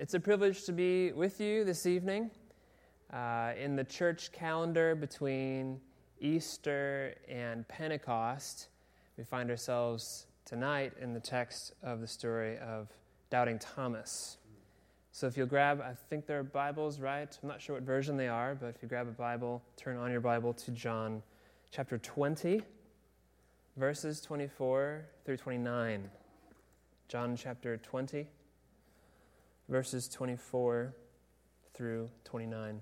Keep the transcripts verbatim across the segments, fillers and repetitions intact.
It's a privilege to be with you this evening. Uh, in the church calendar between Easter and Pentecost, we find ourselves tonight in the text of the story of Doubting Thomas. So if you'll grab, I think there are Bibles, right? I'm not sure what version they are, but if you grab a Bible, turn on your Bible to John chapter twenty, verses twenty-four through twenty-nine. John chapter twenty, verses twenty-four through twenty-nine.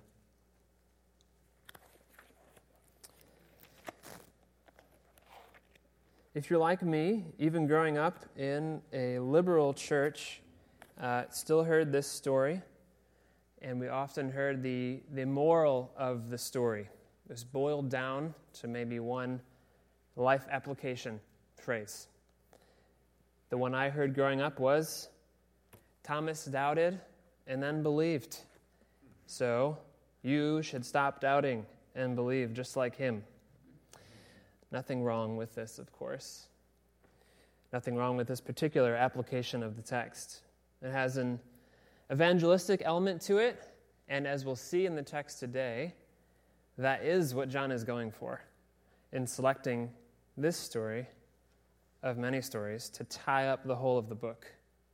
If you're like me, even growing up in a liberal church, uh, still heard this story, and we often heard the, the moral of the story. It was boiled down to maybe one life application phrase. The one I heard growing up was, Thomas doubted and then believed. So you should stop doubting and believe just like him. Nothing wrong with this, of course. Nothing wrong with this particular application of the text. It has an evangelistic element to it, and as we'll see in the text today, that is what John is going for in selecting this story of many stories to tie up the whole of the book.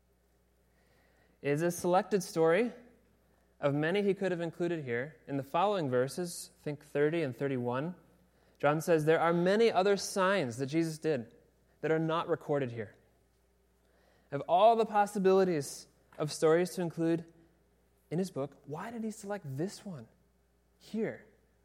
It is a selected story of many he could have included here. In the following verses, I think thirty and thirty-one, John says there are many other signs that Jesus did that are not recorded here. Of all the possibilities of stories to include in his book, why did he select this one here?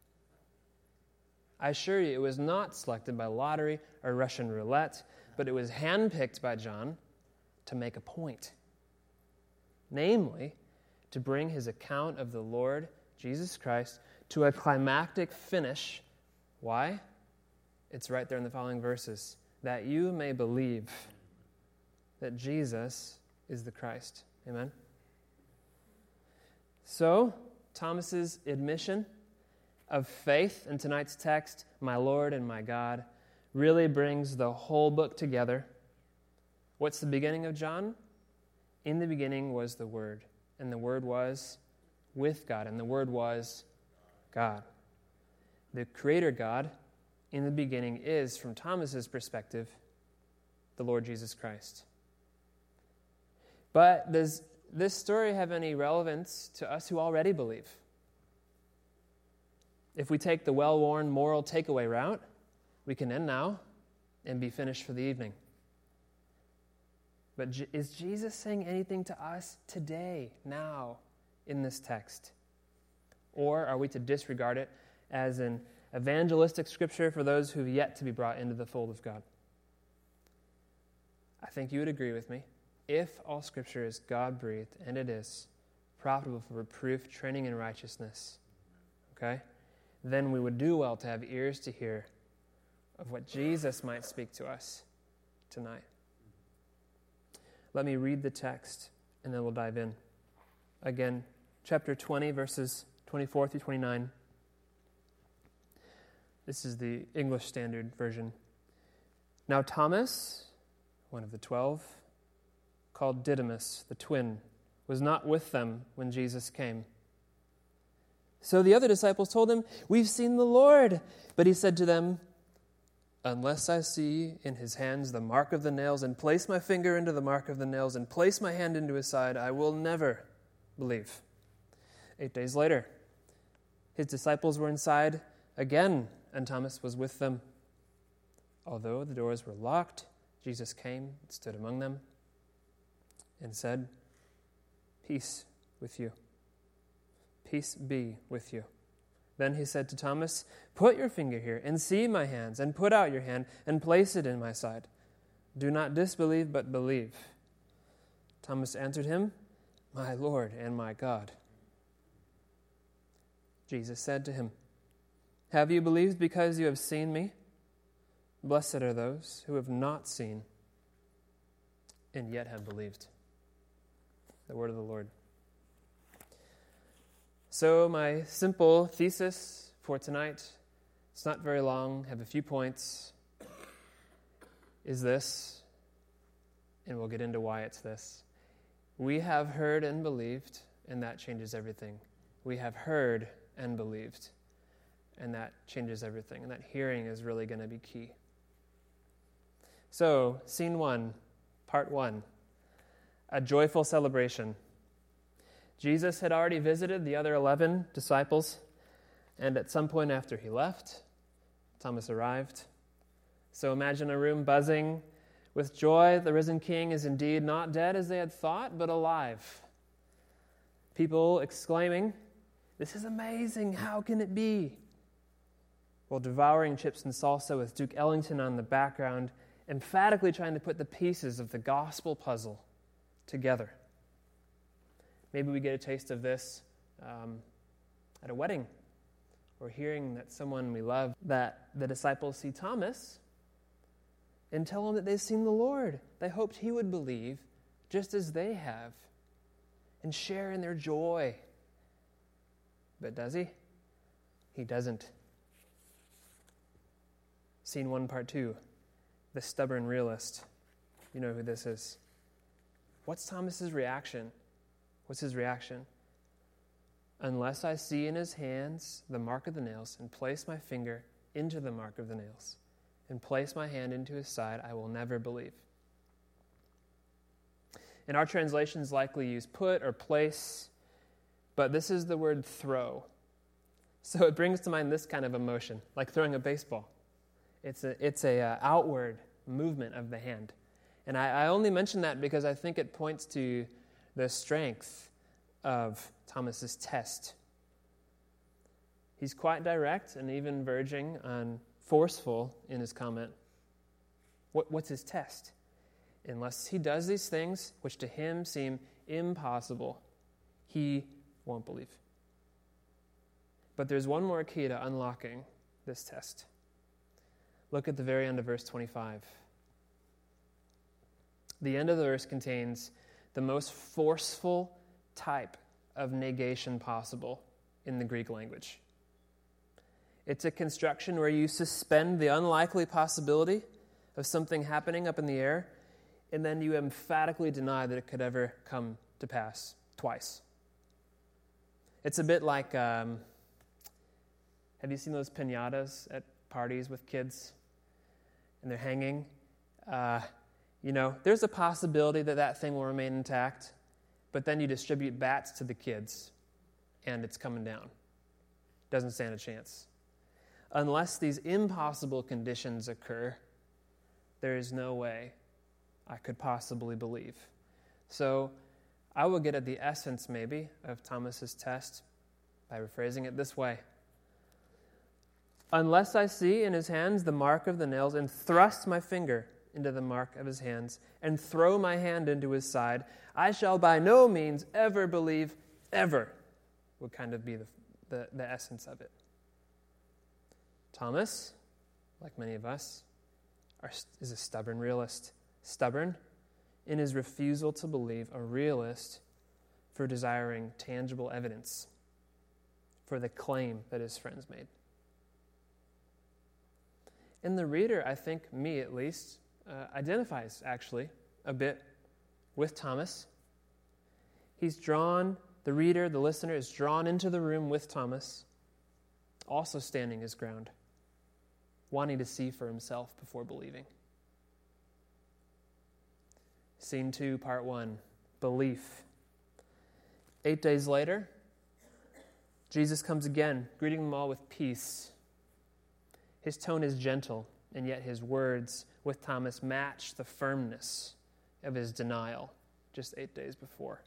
I assure you, it was not selected by lottery or Russian roulette, but it was handpicked by John to make a point. Namely, to bring his account of the Lord Jesus Christ to a climactic finish. Why? It's right there in the following verses. That you may believe that Jesus is the Christ. Amen? So, Thomas's admission of faith in tonight's text, my Lord and my God, really brings the whole book together. What's the beginning of John? In the beginning was the Word, and the Word was with God, and the Word was God. The Creator God, in the beginning, is, from Thomas's perspective, the Lord Jesus Christ. But does this story have any relevance to us who already believe? If we take the well-worn moral takeaway route, we can end now and be finished for the evening. But is Jesus saying anything to us today, now, in this text? Or are we to disregard it as an evangelistic scripture for those who have yet to be brought into the fold of God? I think you would agree with me. If all scripture is God-breathed, and it is, profitable for reproof, training in righteousness, okay, then we would do well to have ears to hear of what Jesus might speak to us tonight. Let me read the text, and then we'll dive in. Again, chapter twenty, verses twenty-four through twenty-nine. This is the English Standard Version. Now Thomas, one of the twelve, called Didymus, the twin, was not with them when Jesus came. So the other disciples told him, "We've seen the Lord." But he said to them, "Unless I see in his hands the mark of the nails, and place my finger into the mark of the nails, and place my hand into his side, I will never believe." Eight days later, his disciples were inside again, and Thomas was with them. Although the doors were locked, Jesus came and stood among them and said, "Peace with you. Peace be with you." Then he said to Thomas, "Put your finger here and see my hands, and put out your hand and place it in my side. Do not disbelieve, but believe." Thomas answered him, "My Lord and my God." Jesus said to him, "Have you believed because you have seen me? Blessed are those who have not seen and yet have believed." The word of the Lord. So my simple thesis for tonight, it's not very long, have a few points, is this, and we'll get into why it's this. We have heard and believed, and that changes everything. We have heard and believed, and that changes everything. And that hearing is really going to be key. So, scene one, part one, a joyful celebration. Jesus had already visited the other eleven disciples, and at some point after he left, Thomas arrived. So imagine a room buzzing with joy. The risen King is indeed not dead as they had thought, but alive. People exclaiming, "This is amazing, how can it be?" While devouring chips and salsa with Duke Ellington on the background, emphatically trying to put the pieces of the gospel puzzle together. Maybe we get a taste of this um, at a wedding, or hearing that someone we love, that the disciples see Thomas and tell him that they've seen the Lord. They hoped he would believe just as they have and share in their joy. But does he? He doesn't. Scene one, part two. The stubborn realist. You know who this is. What's Thomas's reaction? What's his reaction? "Unless I see in his hands the mark of the nails, and place my finger into the mark of the nails, and place my hand into his side, I will never believe." And our translations likely use put or place, but this is the word throw. So it brings to mind this kind of emotion, like throwing a baseball. It's a it's a uh, outward movement of the hand. And I, I only mention that because I think it points to the strength of Thomas's test. He's quite direct and even verging on forceful in his comment. What, what's his test? Unless he does these things, which to him seem impossible, he won't believe. But there's one more key to unlocking this test. Look at the very end of verse twenty-five. The end of the verse contains the most forceful type of negation possible in the Greek language. It's a construction where you suspend the unlikely possibility of something happening up in the air, and then you emphatically deny that it could ever come to pass twice. It's a bit like, um, have you seen those piñatas at parties with kids? And they're hanging. Uh, you know, there's a possibility that that thing will remain intact, but then you distribute bats to the kids, and it's coming down. Doesn't stand a chance. Unless these impossible conditions occur, there is no way I could possibly believe. So I will get at the essence, maybe, of Thomas's test by rephrasing it this way. Unless I see in his hands the mark of the nails, and thrust my finger into the mark of his hands, and throw my hand into his side, I shall by no means ever believe, ever, would kind of be the, the, the essence of it. Thomas, like many of us, are, is a stubborn realist. Stubborn in his refusal to believe, a realist for desiring tangible evidence for the claim that his friends made. And the reader, I think, me at least, uh, identifies actually a bit with Thomas. He's drawn, the reader, the listener, is drawn into the room with Thomas, also standing his ground, wanting to see for himself before believing. Scene two, part one, belief. Eight days later, Jesus comes again, greeting them all with peace. His tone is gentle, and yet his words with Thomas match the firmness of his denial just eight days before.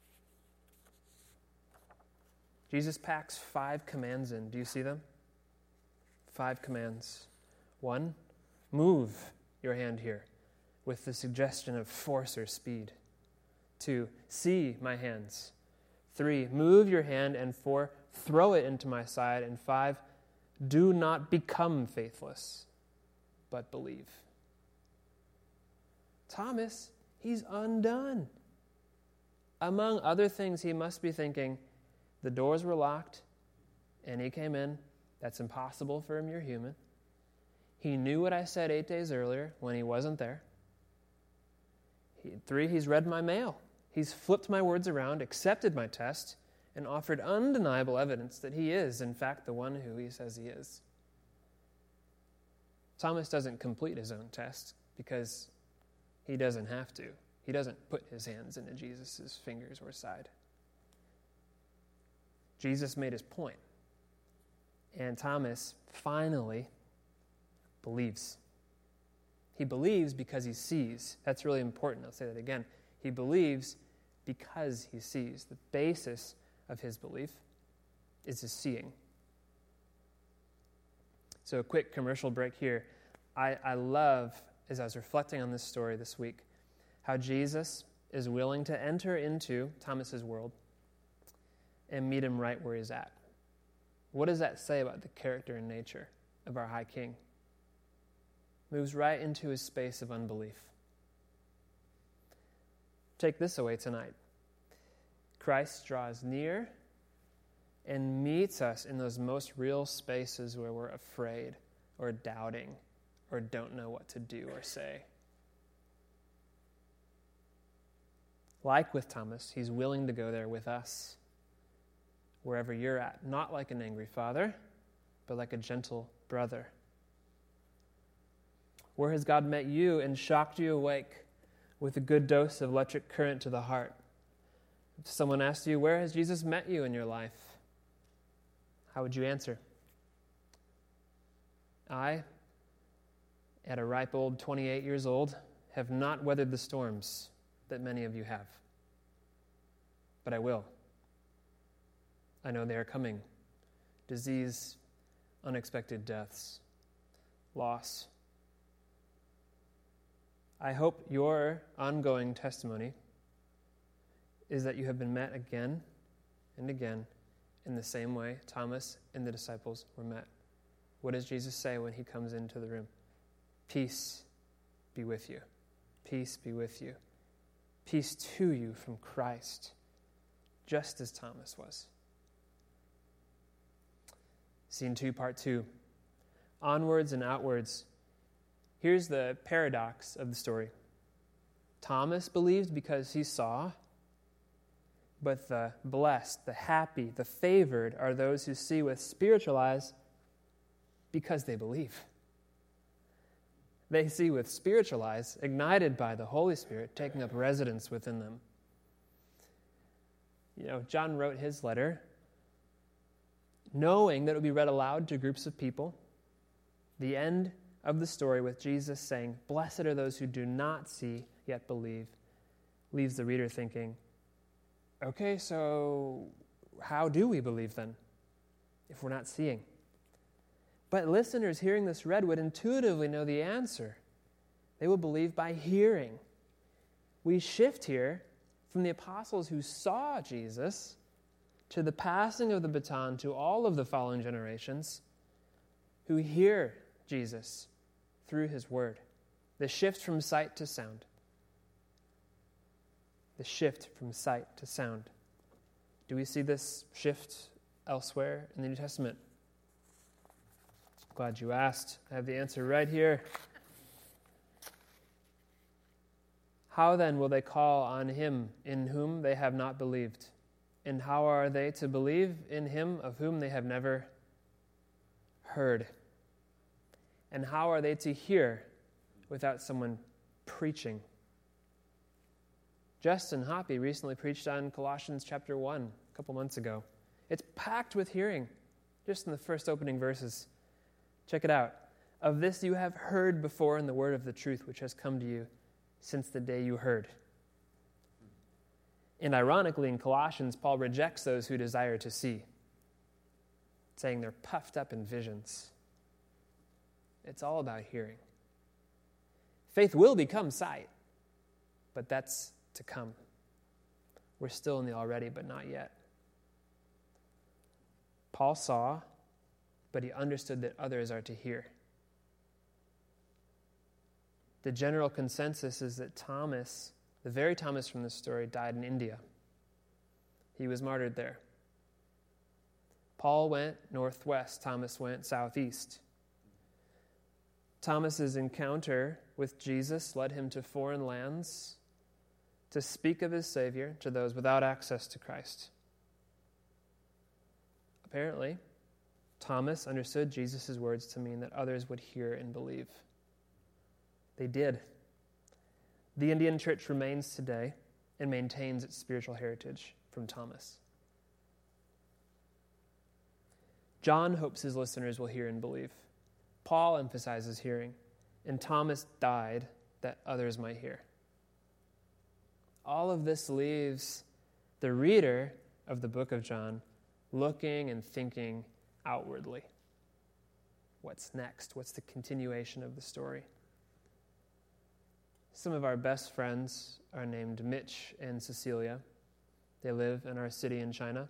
Jesus packs five commands in. Do you see them? Five commands. One, move your hand here with the suggestion of force or speed. Two, see my hands. Three, move your hand. And four, throw it into my side. And five, do not become faithless, but believe. Thomas, he's undone. Among other things, he must be thinking, the doors were locked, and he came in. That's impossible for him, you're human. He knew what I said eight days earlier when he wasn't there. He, three, he's read my mail. He's flipped my words around, accepted my test, and offered undeniable evidence that he is, in fact, the one who he says he is. Thomas doesn't complete his own test because he doesn't have to. He doesn't put his hands into Jesus' fingers or side. Jesus made his point, and Thomas finally believes. He believes because he sees. That's really important. I'll say that again. He believes because he sees. The basis of his belief is his seeing. So a quick commercial break here. I, I love, as I was reflecting on this story this week, how Jesus is willing to enter into Thomas's world and meet him right where he's at. What does that say about the character and nature of our high king? Moves right into his space of unbelief. Take this away tonight. Christ draws near and meets us in those most real spaces where we're afraid or doubting or don't know what to do or say. Like with Thomas, he's willing to go there with us, wherever you're at, not like an angry father, but like a gentle brother. Where has God met you and shocked you awake with a good dose of electric current to the heart? If someone asked you, where has Jesus met you in your life? How would you answer? I, at a ripe old twenty-eight years old, have not weathered the storms that many of you have. But I will. I know they are coming. Disease, unexpected deaths, loss. I hope your ongoing testimony is that you have been met again and again in the same way Thomas and the disciples were met. What does Jesus say when he comes into the room? Peace be with you. Peace be with you. Peace to you from Christ, just as Thomas was. Scene two, part two. Onwards and outwards. Here's the paradox of the story. Thomas believed because he saw, but the blessed, the happy, the favored are those who see with spiritual eyes because they believe. They see with spiritual eyes, ignited by the Holy Spirit, taking up residence within them. You know, John wrote his letter knowing that it would be read aloud to groups of people. The end of the story with Jesus saying, "Blessed are those who do not see yet believe," leaves the reader thinking, okay, so how do we believe then if we're not seeing? But listeners hearing this read would intuitively know the answer. They will believe by hearing. We shift here from the apostles who saw Jesus to the passing of the baton to all of the following generations who hear Jesus through his word. The shift from sight to sound. The shift from sight to sound. Do we see this shift elsewhere in the New Testament? Glad you asked. I have the answer right here. How then will they call on him in whom they have not believed? And how are they to believe in him of whom they have never heard? And how are they to hear without someone preaching? Justin Hoppy recently preached on Colossians chapter one a couple months ago. It's packed with hearing, just in the first opening verses. Check it out. Of this you have heard before in the word of the truth, which has come to you since the day you heard. And ironically, in Colossians, Paul rejects those who desire to see, saying they're puffed up in visions. It's all about hearing. Faith will become sight, but that's to come. We're still in the already, but not yet. Paul saw, but he understood that others are to hear. The general consensus is that Thomas, the very Thomas from this story, died in India. He was martyred there. Paul went northwest, Thomas went southeast. Thomas's encounter with Jesus led him to foreign lands, to speak of his Savior to those without access to Christ. Apparently, Thomas understood Jesus' words to mean that others would hear and believe. They did. The Indian church remains today and maintains its spiritual heritage from Thomas. John hopes his listeners will hear and believe. Paul emphasizes hearing, and Thomas died that others might hear. All of this leaves the reader of the book of John looking and thinking outwardly. What's next? What's the continuation of the story? Some of our best friends are named Mitch and Cecilia. They live in our city in China.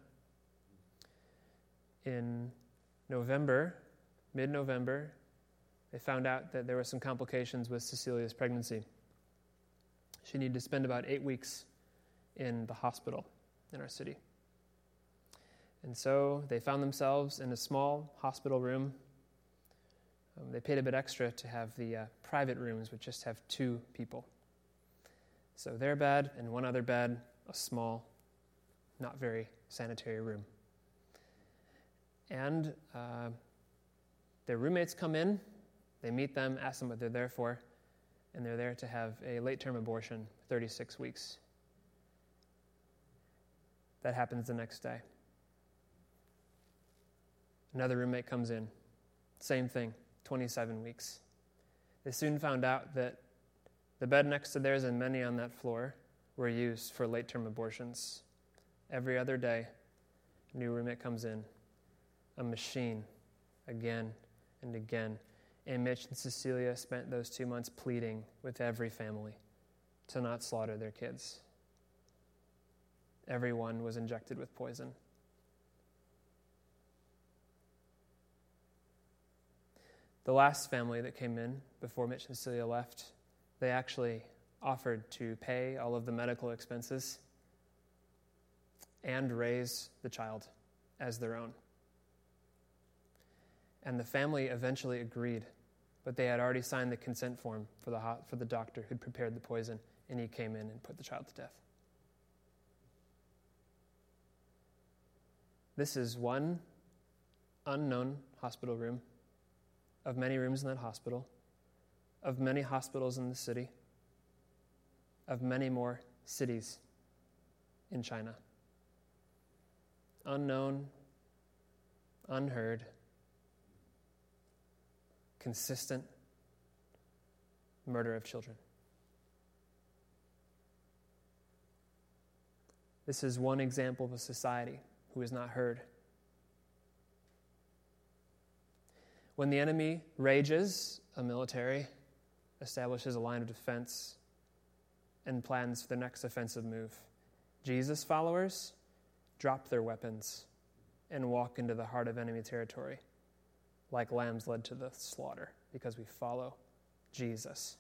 In November, mid-November, they found out that there were some complications with Cecilia's pregnancy. She needed to spend about eight weeks in the hospital in our city. And so they found themselves in a small hospital room. Um, they paid a bit extra to have the uh, private rooms, which just have two people. So their bed and one other bed, a small, not very sanitary room. And uh, their roommates come in, they meet them, ask them what they're there for, and they're there to have a late-term abortion, thirty-six weeks. That happens the next day. Another roommate comes in, same thing, twenty-seven weeks. They soon found out that the bed next to theirs and many on that floor were used for late-term abortions. Every other day, a new roommate comes in, a machine, again and again. And Mitch and Cecilia spent those two months pleading with every family to not slaughter their kids. Everyone was injected with poison. The last family that came in before Mitch and Cecilia left, they actually offered to pay all of the medical expenses and raise the child as their own. And the family eventually agreed, but they had already signed the consent form for the for the doctor who'd prepared the poison, and he came in and put the child to death. This is one unknown hospital room of many rooms in that hospital, of many hospitals in the city, of many more cities in China. Unknown, unheard, consistent murder of children. This is one example of a society who is not heard. When the enemy rages, a military establishes a line of defense and plans for the next offensive move. Jesus' followers drop their weapons and walk into the heart of enemy territory, like lambs led to the slaughter, because we follow Jesus.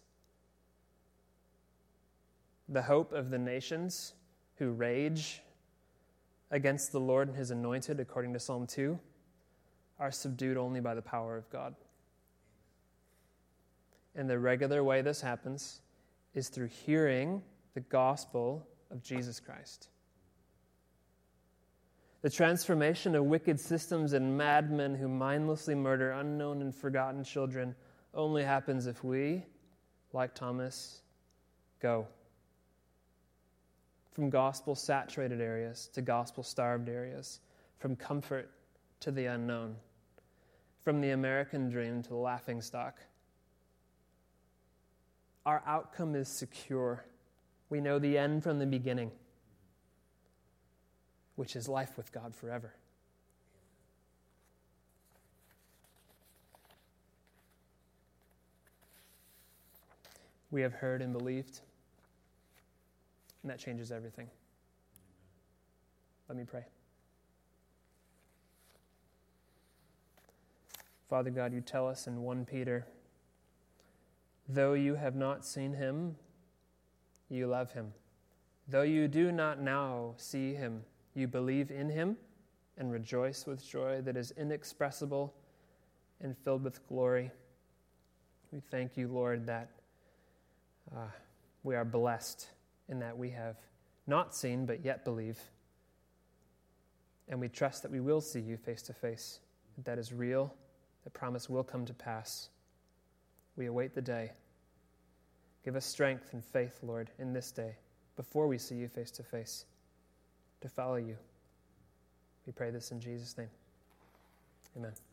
The hope of the nations who rage against the Lord and his anointed, according to Psalm two, are subdued only by the power of God. And the regular way this happens is through hearing the gospel of Jesus Christ. The transformation of wicked systems and madmen who mindlessly murder unknown and forgotten children only happens if we, like Thomas, go. From gospel-saturated areas to gospel-starved areas, from comfort to the unknown, from the American dream to the laughingstock. Our outcome is secure. We know the end from the beginning, which is life with God forever. We have heard and believed, and that changes everything. Let me pray. Father God, you tell us in First Peter, though you have not seen him, you love him. Though you do not now see him, you believe in him and rejoice with joy that is inexpressible and filled with glory. We thank you, Lord, that uh, we are blessed in that we have not seen but yet believe. And we trust that we will see you face to face, that that is real, the promise will come to pass. We await the day. Give us strength and faith, Lord, in this day, before we see you face to face, to follow you. We pray this in Jesus' name. Amen.